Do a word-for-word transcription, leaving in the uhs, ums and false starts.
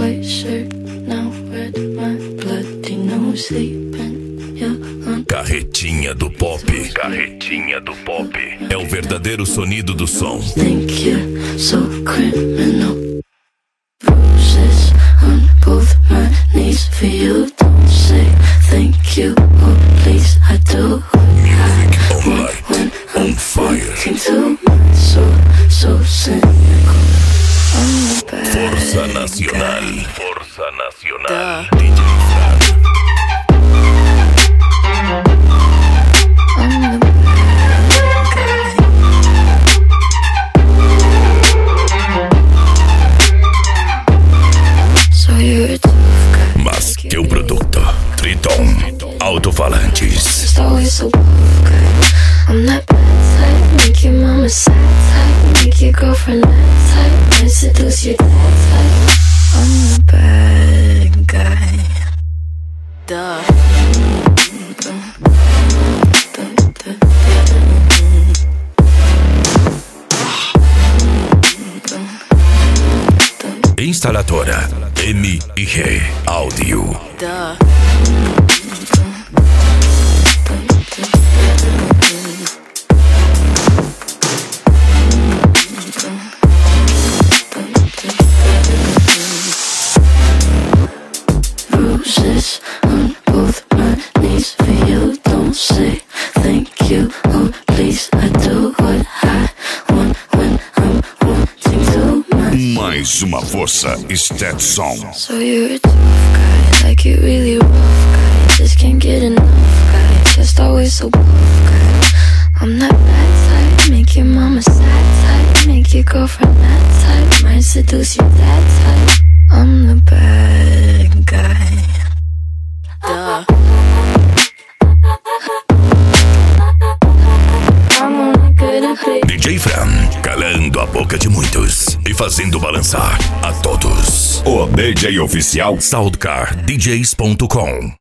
white shirt, now red, my bloody nose sleeping. You're on. Carretinha do pop. Carretinha do pop. É o verdadeiro sonido do som. Think you're so criminal. Bruises on both my knees for you. Don't say thank you, or please. I do what Music I on want light, when on I'm fire. wanting to. My soul, so cynical. I'm the bad Força Nacional. guy. Força Nacional. Duh. D J Fran. I'm the bad guy. So you're a tough guy. Mas teu produto. Triton. Alto-falantes. Just always so tough guy. I'm that bad type, make your mama sad type, make your girlfriend mad type, might seduce your dad type. I'm the bad guy. Duh. Instaladora M e G Áudio. Duh. Bruises on both my knees for you. Don't say thank you, oh please. I do what I want when I'm wanting to. My Mais uma força Stetson. So you're a tough guy, like you really rough guy. Just can't get enough guy, just always so buff guy. I'm that bad type, make your mama sad type, make your girlfriend mad type, might seduce your dad type. I'm the bad guy. Duh. I'm only good at big. D J Fran, calando a boca de muitos e fazendo balançar a todos. O D J oficial soundcar d js ponto com